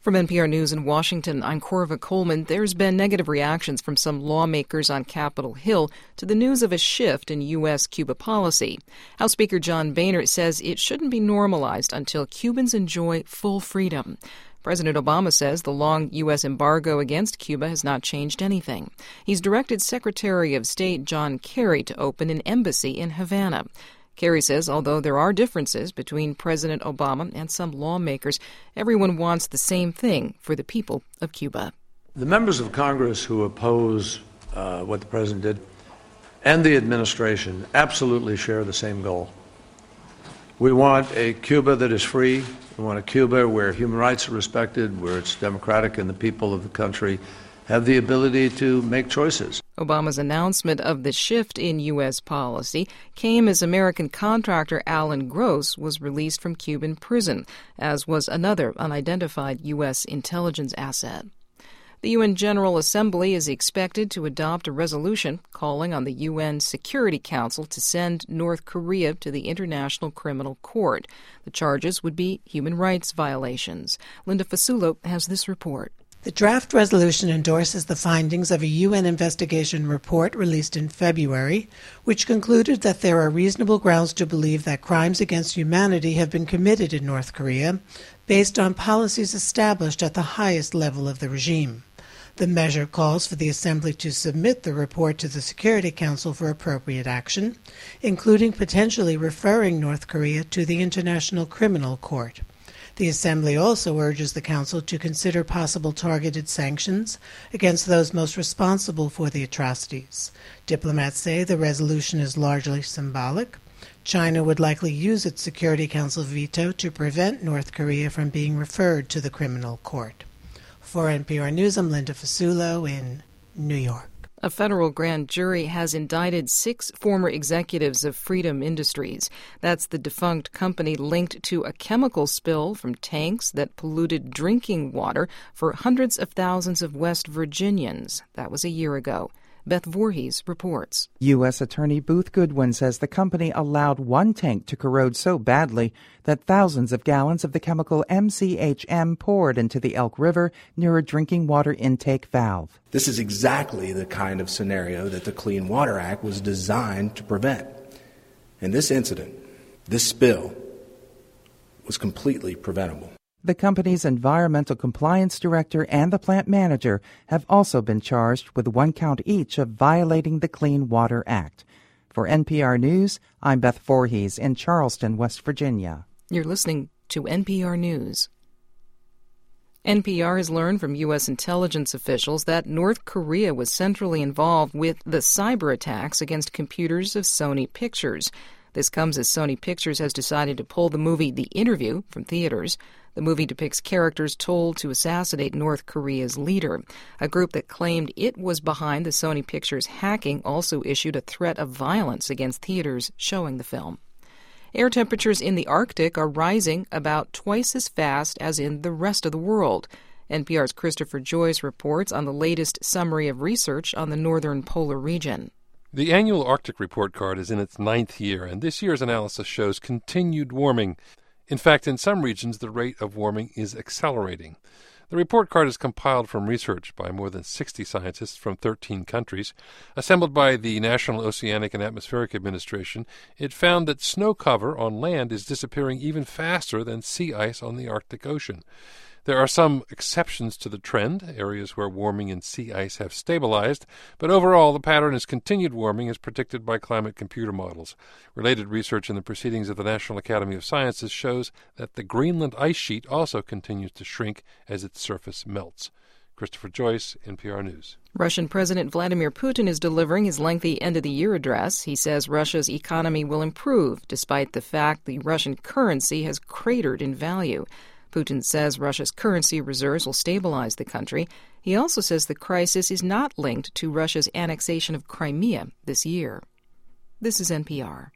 From NPR News in Washington, I'm Corva Coleman. There's been negative reactions from some lawmakers on Capitol Hill to the news of a shift in U.S. Cuba policy. House Speaker John Boehner says it shouldn't be normalized until Cubans enjoy full freedom. President Obama says the long U.S. embargo against Cuba has not changed anything. He's directed Secretary of State John Kerry to open an embassy in Havana. Kerry says although there are differences between President Obama and some lawmakers, everyone wants the same thing for the people of Cuba. The members of Congress who oppose what the president did and the administration absolutely share the same goal. We want a Cuba that is free. We want a Cuba where human rights are respected, where it's democratic and the people of the country have the ability to make choices. Obama's announcement of the shift in U.S. policy came as American contractor Alan Gross was released from Cuban prison, as was another unidentified U.S. intelligence asset. The UN General Assembly is expected to adopt a resolution calling on the UN Security Council to send North Korea to the International Criminal Court. The charges would be human rights violations. Linda Fasulo has this report. The draft resolution endorses the findings of a UN investigation report released in February, which concluded that there are reasonable grounds to believe that crimes against humanity have been committed in North Korea based on policies established at the highest level of the regime. The measure calls for the Assembly to submit the report to the Security Council for appropriate action, including potentially referring North Korea to the International Criminal Court. The Assembly also urges the Council to consider possible targeted sanctions against those most responsible for the atrocities. Diplomats say the resolution is largely symbolic. China would likely use its Security Council veto to prevent North Korea from being referred to the criminal court. For NPR News, I'm Linda Fasulo in New York. A federal grand jury has indicted 6 former executives of Freedom Industries. That's the defunct company linked to a chemical spill from tanks that polluted drinking water for hundreds of thousands of West Virginians. That was a year ago. Beth Voorhees reports. U.S. Attorney Booth Goodwin says the company allowed one tank to corrode so badly that thousands of gallons of the chemical MCHM poured into the Elk River near a drinking water intake valve. This is exactly the kind of scenario that the Clean Water Act was designed to prevent. And this incident, this spill, was completely preventable. The company's environmental compliance director and the plant manager have also been charged with 1 count each of violating the Clean Water Act. For NPR News, I'm Beth Voorhees in Charleston, West Virginia. You're listening to NPR News. NPR has learned from U.S. intelligence officials that North Korea was centrally involved with the cyber attacks against computers of Sony Pictures. This comes as Sony Pictures has decided to pull the movie The Interview from theaters. The movie depicts characters told to assassinate North Korea's leader. A group that claimed it was behind the Sony Pictures hacking also issued a threat of violence against theaters showing the film. Air temperatures in the Arctic are rising about twice as fast as in the rest of the world. NPR's Christopher Joyce reports on the latest summary of research on the northern polar region. The annual Arctic Report Card is in its 9th year, and this year's analysis shows continued warming. In fact, in some regions, the rate of warming is accelerating. The report card is compiled from research by more than 60 scientists from 13 countries. Assembled by the National Oceanic and Atmospheric Administration, it found that snow cover on land is disappearing even faster than sea ice on the Arctic Ocean. There are some exceptions to the trend, areas where warming and sea ice have stabilized, but overall the pattern is continued warming as predicted by climate computer models. Related research in the Proceedings of the National Academy of Sciences shows that the Greenland ice sheet also continues to shrink as its surface melts. Christopher Joyce, NPR News. Russian President Vladimir Putin is delivering his lengthy end-of-the-year address. He says Russia's economy will improve, despite the fact the Russian currency has cratered in value. Putin says Russia's currency reserves will stabilize the country. He also says the crisis is not linked to Russia's annexation of Crimea this year. This is NPR.